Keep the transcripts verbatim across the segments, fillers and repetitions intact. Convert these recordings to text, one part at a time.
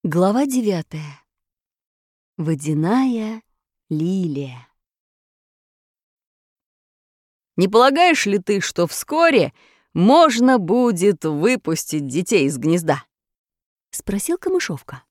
Глава девятая. Водяная лилия. Не полагаешь ли ты, что вскоре можно будет выпустить детей из гнезда? — спросил Камышовка.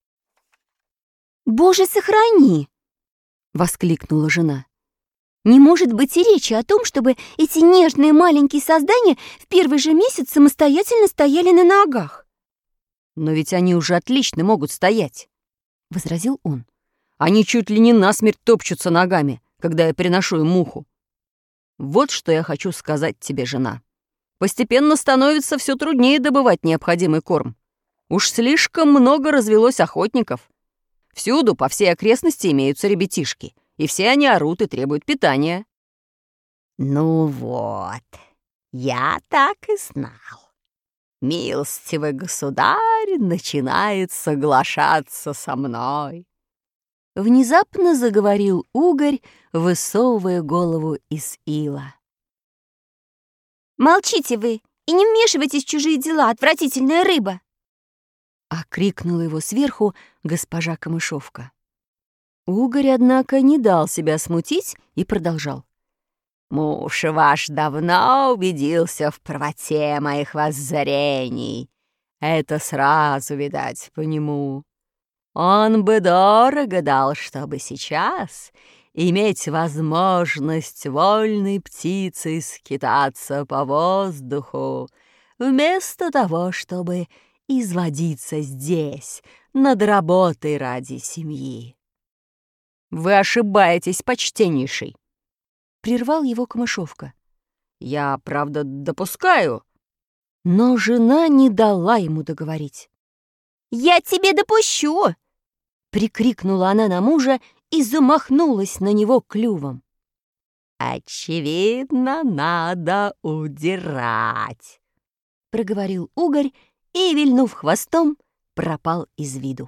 «Боже, сохрани!» — воскликнула жена. «Не может быть и речи о том, чтобы эти нежные маленькие создания в первый же месяц самостоятельно стояли на ногах». «Но ведь они уже отлично могут стоять», — возразил он. «Они чуть ли не насмерть топчутся ногами, когда я приношу им муху. Вот что я хочу сказать тебе, жена. Постепенно становится все труднее добывать необходимый корм. Уж слишком много развелось охотников. Всюду, по всей окрестности имеются ребятишки, и все они орут и требуют питания». «Ну вот, я так и знал. Милостивый государь начинает соглашаться со мной». Внезапно заговорил угорь, высовывая голову из ила. «Молчите вы и не вмешивайтесь в чужие дела, отвратительная рыба!» — окрикнула его сверху госпожа Камышовка. Угорь, однако, не дал себя смутить и продолжал. «Муж ваш давно убедился в правоте моих воззрений. Это сразу видать по нему. Он бы дорого дал, чтобы сейчас иметь возможность вольной птицей скитаться по воздуху, вместо того, чтобы изводиться здесь над работой ради семьи». «Вы ошибаетесь, почтеннейший», — прервал его Камышовка. «Я, правда, допускаю». Но жена не дала ему договорить. «Я тебе допущу!» — прикрикнула она на мужа и замахнулась на него клювом. «Очевидно, надо удирать», — проговорил угорь и, вильнув хвостом, пропал из виду.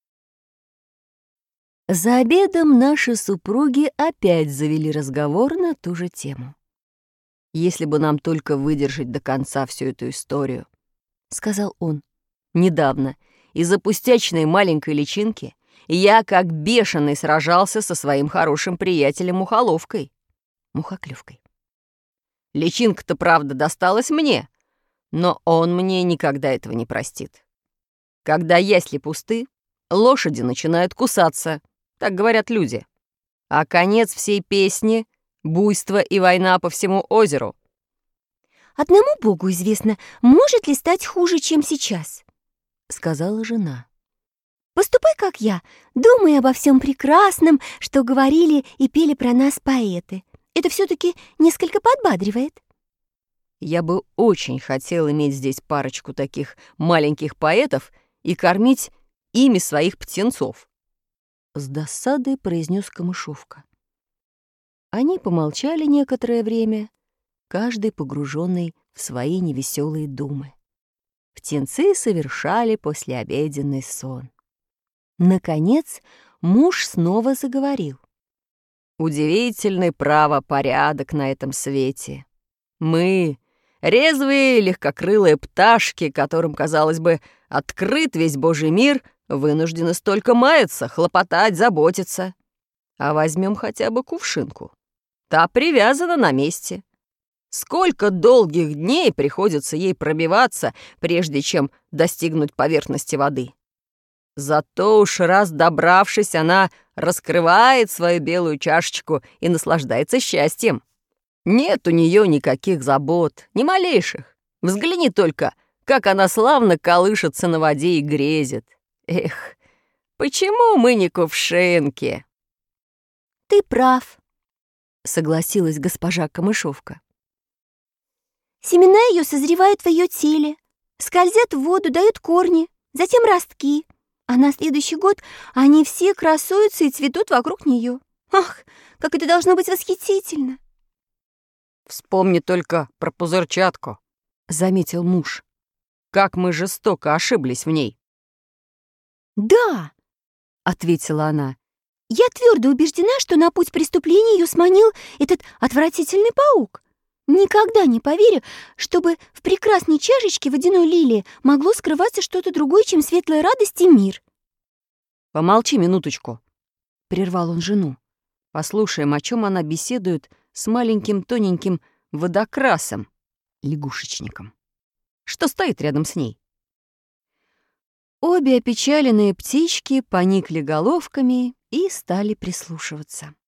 За обедом наши супруги опять завели разговор на ту же тему. «Если бы нам только выдержать до конца всю эту историю», — сказал он. «Недавно из-за пустячной маленькой личинки я как бешеный сражался со своим хорошим приятелем Мухоловкой, Мухоклювкой. Личинка-то, правда, досталась мне, но он мне никогда этого не простит. Когда ясли пусты, лошади начинают кусаться, так говорят люди. А конец всей песни — буйство и война по всему озеру». «Одному Богу известно, может ли стать хуже, чем сейчас», — сказала жена. «Поступай, как я, думай обо всем прекрасном, что говорили и пели про нас поэты. Это все-таки несколько подбадривает». «Я бы очень хотел иметь здесь парочку таких маленьких поэтов и кормить ими своих птенцов», — с досадой произнес Камышовка. Они помолчали некоторое время, каждый погруженный в свои невеселые думы. Птенцы совершали послеобеденный сон. Наконец муж снова заговорил. «Удивительный правопорядок на этом свете. Мы, резвые легкокрылые пташки, которым, казалось бы, открыт весь Божий мир, вынуждены столько маяться, хлопотать, заботиться. А возьмем хотя бы кувшинку. Та привязана на месте. Сколько долгих дней приходится ей пробиваться, прежде чем достигнуть поверхности воды. Зато уж раз добравшись, она раскрывает свою белую чашечку и наслаждается счастьем. Нет у нее никаких забот, ни малейших. Взгляни только, как она славно колышется на воде и грезит. Эх, почему мы не кувшинки?» «Ты прав», — согласилась госпожа Камышовка. «Семена ее созревают в ее теле, скользят в воду, дают корни, затем ростки, а на следующий год они все красуются и цветут вокруг нее. Ах, как это должно быть восхитительно!» «Вспомни только про пузырчатку», — заметил муж. «Как мы жестоко ошиблись в ней». «Да», — ответила она, — «я твердо убеждена, что на путь преступления ее сманил этот отвратительный паук. Никогда не поверю, чтобы в прекрасной чашечке водяной лилии могло скрываться что-то другое, чем светлая радость и мир. Помолчи минуточку», — прервал он жену. «Послушаем, о чем она беседует с маленьким тоненьким водокрасом, лягушечником. Что стоит рядом с ней?» Обе опечаленные птички поникли головками и стали прислушиваться.